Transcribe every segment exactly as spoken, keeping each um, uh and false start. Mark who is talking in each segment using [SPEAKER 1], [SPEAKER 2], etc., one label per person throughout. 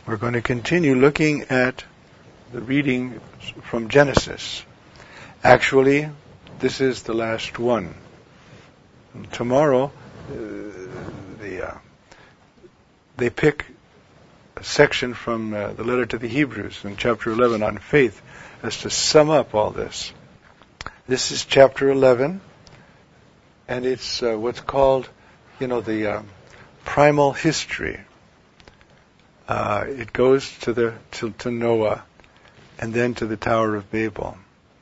[SPEAKER 1] We're going to continue looking at the reading from Genesis. Actually, this is the last one. And tomorrow, uh, the, uh, they pick a section from uh, the letter to the Hebrews in chapter eleven on faith as to sum up all this. This is chapter eleven, and it's uh, what's called, you know, the uh, primal history. Uh, it goes to the to, to Noah, and then to the Tower of Babel.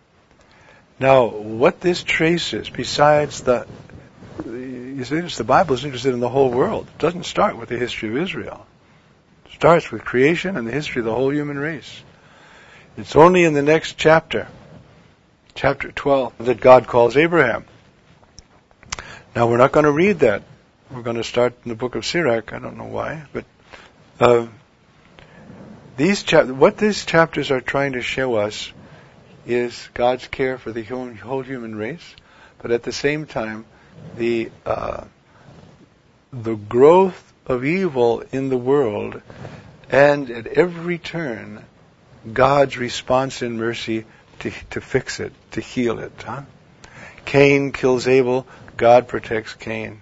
[SPEAKER 1] Now, what this traces, besides the, you see, the Bible is interested in the whole world. It doesn't start with the history of Israel. It starts with creation and the history of the whole human race. It's only in the next chapter, chapter twelve, that God calls Abraham. Now, we're not going to read that. We're going to start in the book of Sirach. I don't know why, but uh, these chap- what these chapters are trying to show us is God's care for the whole human race, but at the same time, the uh, the growth of evil in the world, and at every turn, God's response in mercy to to fix it, to heal it. Huh? Cain kills Abel, God protects Cain.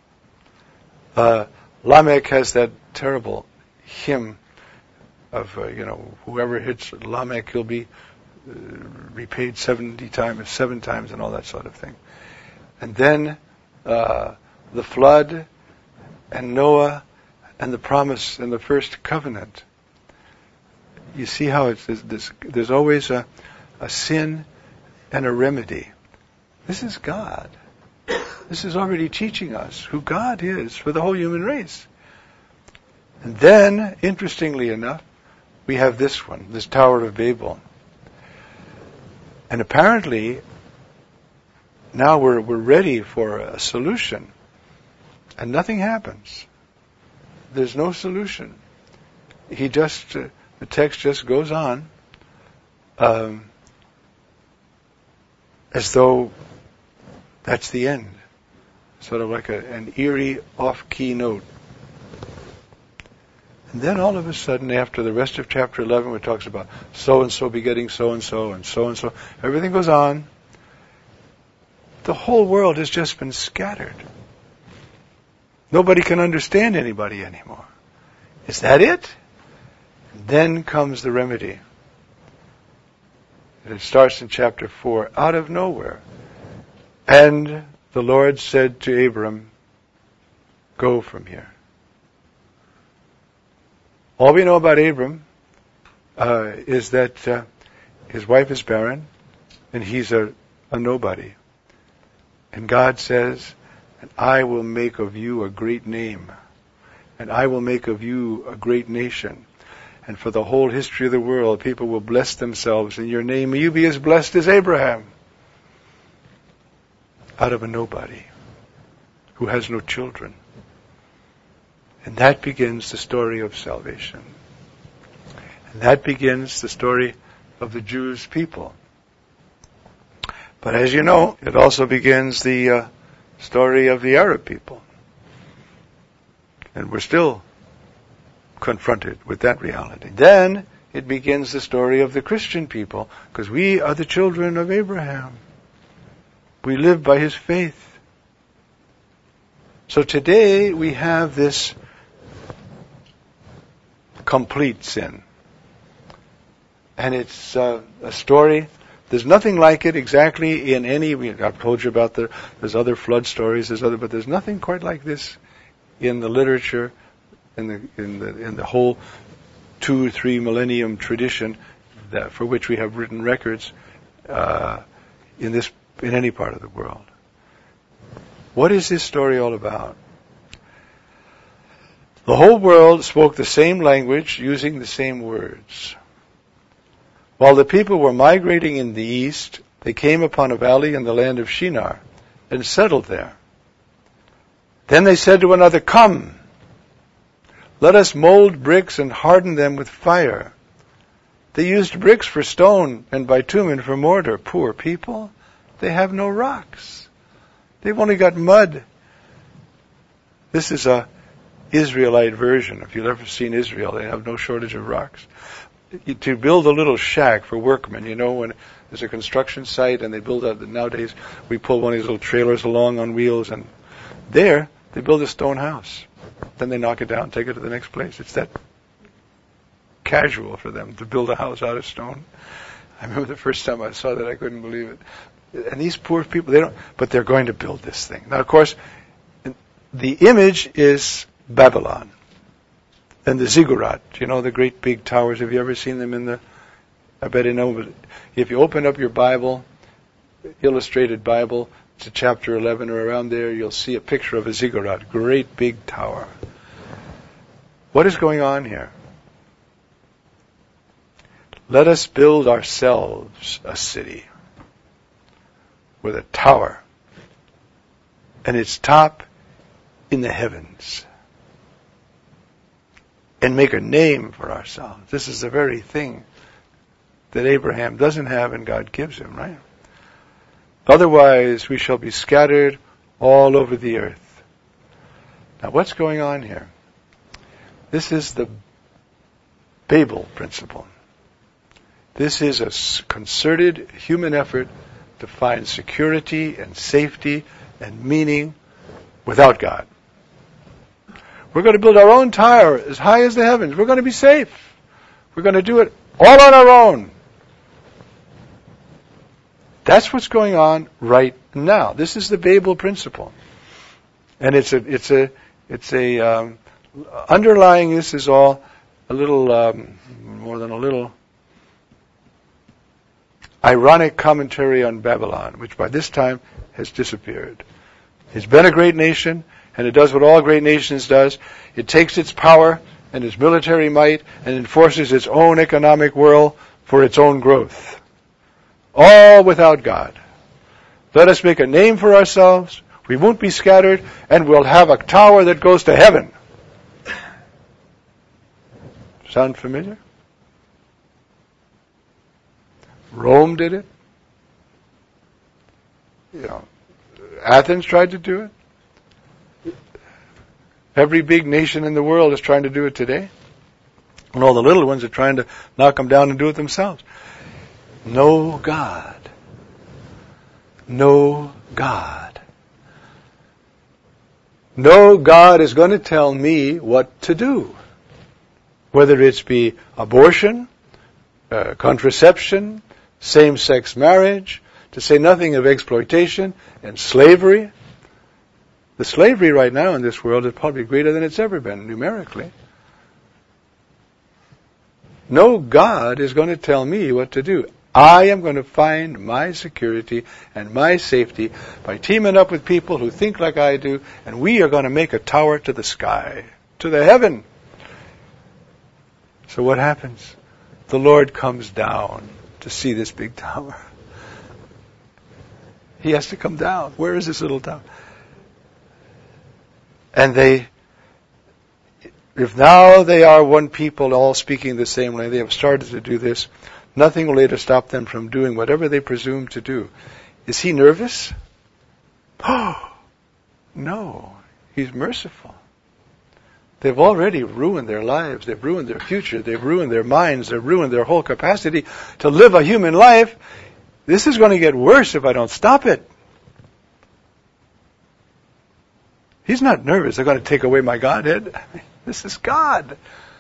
[SPEAKER 1] Uh, Lamech has that terrible hymn of, uh, you know, whoever hits Lamech, he'll be uh, repaid seventy times, seven times, and all that sort of thing. And then uh, the flood, and Noah, and the promise, and the first covenant. You see how it's there's, there's always a, a sin and a remedy. This is God. This is already teaching us who God is for the whole human race. And then, interestingly enough, we have this one, this Tower of Babel. And apparently, now we're we're ready for a solution. And nothing happens. There's no solution. He just, uh, the text just goes on, um, as though that's the end. Sort of like a, an eerie off-key note. And then all of a sudden, after the rest of chapter eleven, where it talks about so-and-so begetting so-and-so, and so-and-so, everything goes on. The whole world has just been scattered. Nobody can understand anybody anymore. Is that it? And then comes the remedy. And it starts in chapter four, out of nowhere. And the Lord said to Abram, go from here. All we know about Abram uh, is that uh, his wife is barren, and he's a, a nobody. And God says, and I will make of you a great name, and I will make of you a great nation. And for the whole history of the world, people will bless themselves in your name. May you be as blessed as Abraham. Out of a nobody who has no children. And that begins the story of salvation. And that begins the story of the Jewish people. But as you know, it also begins the uh, story of the Arab people. And we're still confronted with that reality. Then it begins the story of the Christian people, because we are the children of Abraham. We live by his faith. So today we have this complete sin. And it's uh, a story, there's nothing like it exactly in any, I've told you about the, there's other flood stories, there's other, but there's nothing quite like this in the literature, in the, in the, in the whole two or three millennium tradition that, for which we have written records, uh, in this, in any part of the world. What is this story all about? The whole world spoke the same language using the same words. While the people were migrating in the east, they came upon a valley in the land of Shinar and settled there. Then they said to one another, come, let us mold bricks and harden them with fire. They used bricks for stone and bitumen for mortar. Poor people, they have no rocks. They've only got mud. This is a Israelite version. If you've ever seen Israel, they have no shortage of rocks. To build a little shack for workmen, you know, when there's a construction site and they build a, nowadays we pull one of these little trailers along on wheels, and there they build a stone house. Then they knock it down, take it to the next place. It's that casual for them to build a house out of stone. I remember the first time I saw that, I couldn't believe it. And these poor people, they don't, but they're going to build this thing. Now, of course, the image is Babylon. And the ziggurat, you know, the great big towers. Have you ever seen them in the, I bet you know, but if you open up your Bible, illustrated Bible, to chapter eleven or around there, you'll see a picture of a ziggurat, great big tower. What is going on here? Let us build ourselves a city with a tower and its top in the heavens, and make a name for ourselves. This is the very thing that Abraham doesn't have and God gives him, right? Otherwise, we shall be scattered all over the earth. Now, what's going on here? This is the Babel principle. This is a concerted human effort to find security and safety and meaning without God. We're going to build our own tower as high as the heavens. We're going to be safe. We're going to do it all on our own. That's what's going on right now. This is the Babel principle, and it's a it's a it's a um, underlying this is all a little um, more than a little ironic commentary on Babylon, which by this time has disappeared. It's been a great nation. And it does what all great nations does. It takes its power and its military might and enforces its own economic will for its own growth. All without God. Let us make a name for ourselves. We won't be scattered, and we'll have a tower that goes to heaven. Sound familiar? Rome did it. You know, Athens tried to do it. Every big nation in the world is trying to do it today. And all the little ones are trying to knock them down and do it themselves. No God. No God. No God is going to tell me what to do. Whether it's be abortion, uh, contraception, same-sex marriage, to say nothing of exploitation and slavery. The slavery right now in this world is probably greater than it's ever been, numerically. No God is going to tell me what to do. I am going to find my security and my safety by teaming up with people who think like I do, and we are going to make a tower to the sky, to the heaven. So what happens? The Lord comes down to see this big tower. He has to come down. Where is this little tower? And they, if now they are one people, all speaking the same way, they have started to do this, nothing will later stop them from doing whatever they presume to do. Is he nervous? Oh, no. He's merciful. They've already ruined their lives. They've ruined their future. They've ruined their minds. They've ruined their whole capacity to live a human life. This is going to get worse if I don't stop it. He's not nervous. They're going to take away my Godhead. This is God.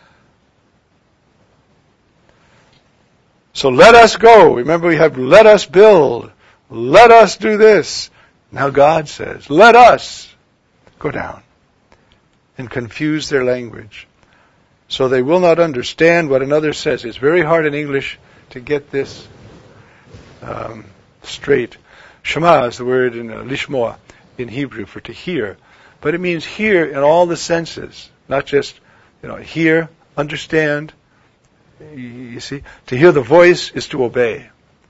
[SPEAKER 1] So let us go. Remember, we have let us build. Let us do this. Now God says, let us go down and confuse their language, so they will not understand what another says. It's very hard in English to get this um, straight. Shema is the word in uh, lishmoa in Hebrew for to hear. But it means hear in all the senses, not just, you know, hear, understand. You see, to hear the voice is to obey.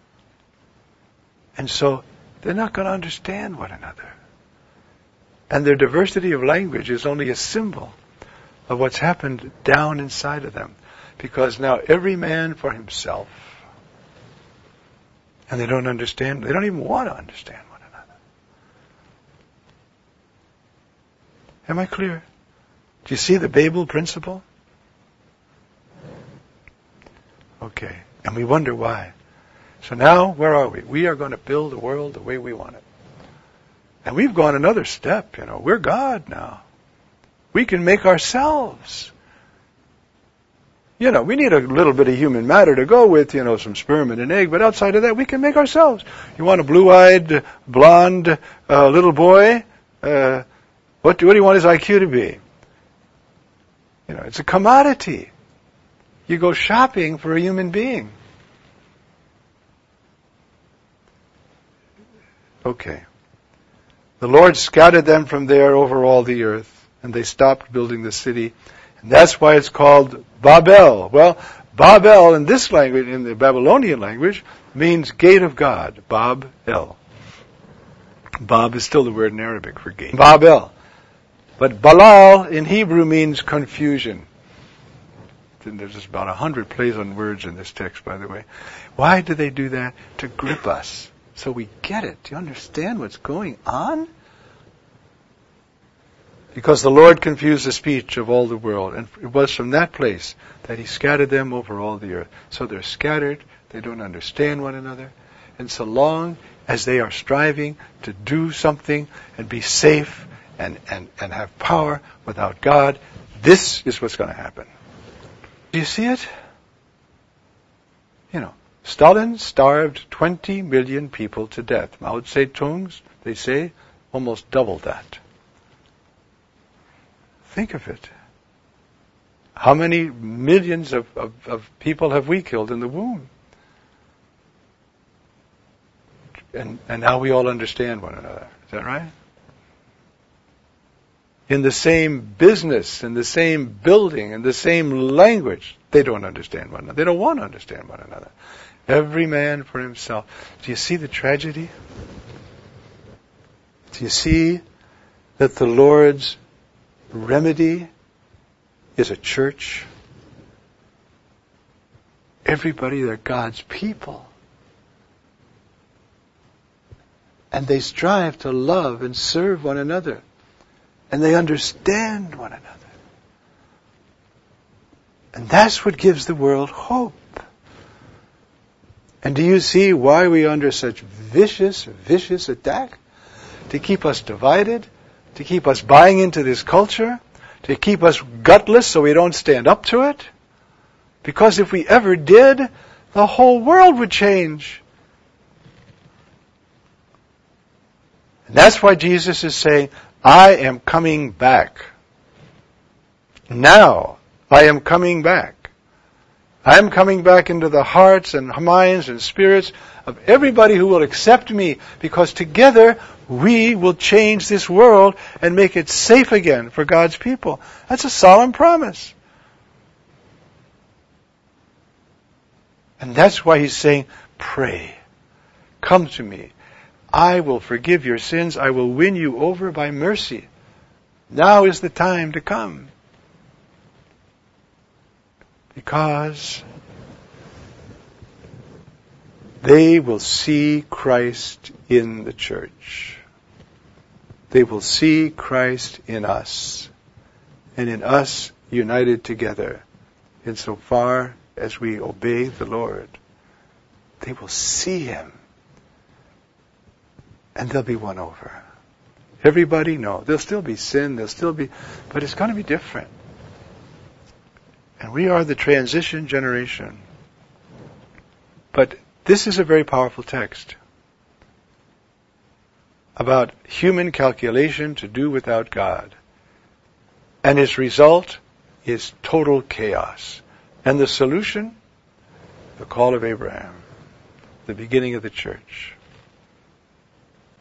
[SPEAKER 1] And so they're not going to understand one another. And their diversity of language is only a symbol of what's happened down inside of them. Because now every man for himself. And they don't understand, they don't even want to understand one another. Am I clear? Do you see the Babel principle? Okay. And we wonder why. So now, where are we? We are going to build the world the way we want it. And we've gone another step, you know. We're God now. We can make ourselves. You know, we need a little bit of human matter to go with, you know, some sperm and an egg, but outside of that, we can make ourselves. You want a blue-eyed, blonde uh, little boy? Uh, what, do, what do you want his I Q to be? You know, it's a commodity. You go shopping for a human being. Okay. The Lord scattered them from there over all the earth, and they stopped building the city. And that's why it's called Babel. Well, Babel in this language, in the Babylonian language, means gate of God. Bab-el. Bab is still the word in Arabic for gate. Babel. But Balal in Hebrew means confusion. And there's just about a hundred plays on words in this text, by the way. Why do they do that? To grip us. So we get it. Do you understand what's going on? Because the Lord confused the speech of all the world. And it was from that place that He scattered them over all the earth. So they're scattered. They don't understand one another. And so long as they are striving to do something and be safe and, and, and have power without God, this is what's going to happen. Do you see it? You know, Stalin starved twenty million people to death. Mao Zedong's, they say, almost double that. Think of it. How many millions of, of, of people have we killed in the womb? And, and now we all understand one another. Is that right? In the same business, in the same building, in the same language, they don't understand one another. They don't want to understand one another. Every man for himself. Do you see the tragedy? Do you see that the Lord's remedy is a church? Everybody, they're God's people. And they strive to love and serve one another. And they understand one another. And that's what gives the world hope. And do you see why we are under such vicious, vicious attack? To keep us divided, to keep us buying into this culture, to keep us gutless so we don't stand up to it. Because if we ever did, the whole world would change. And that's why Jesus is saying, I am coming back. Now, I am coming back. I am coming back into the hearts and minds and spirits of everybody who will accept me, because together we will change this world and make it safe again for God's people. That's a solemn promise. And that's why He's saying, pray. Come to me. I will forgive your sins. I will win you over by mercy. Now is the time to come. Because they will see Christ in the church. They will see Christ in us. And in us united together. Insofar as we obey the Lord. They will see Him. And they'll be won over. Everybody, no. There'll still be sin. There'll still be... But it's going to be different. And we are the transition generation. But this is a very powerful text about human calculation to do without God. And its result is total chaos. And the solution? The call of Abraham. The beginning of the church.